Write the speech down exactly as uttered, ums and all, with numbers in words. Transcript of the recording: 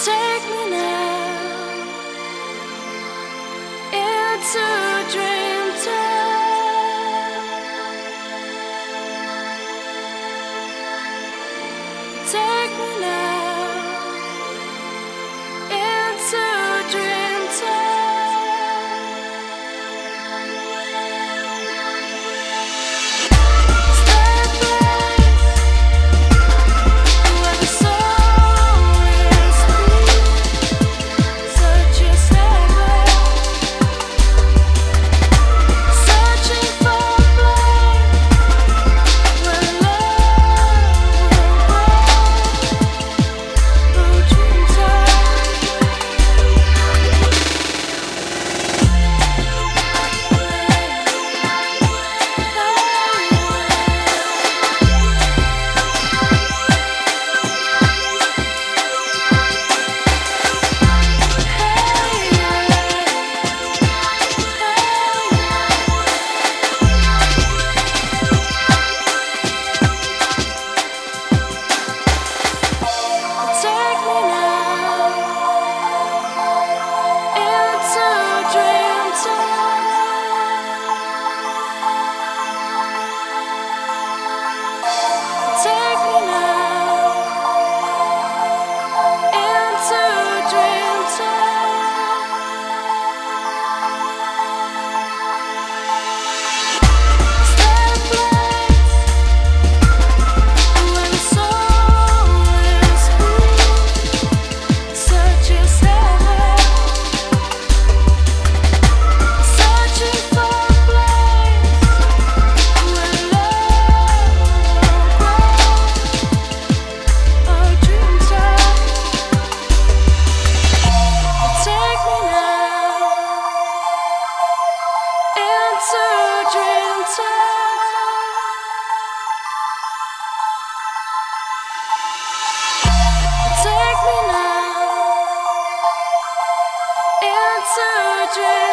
Take me now into dream time. Take me now into dream time. Stay place where the soul is free. Search your stairway, searching for a place where love will grow. Oh, dream time. Take me now into dream time. Take me now into dream time. Stay place where the soul is free. Search your stairway, searching for a place where love will grow. Oh, dream time. Take me now into dream time. Take me now into dream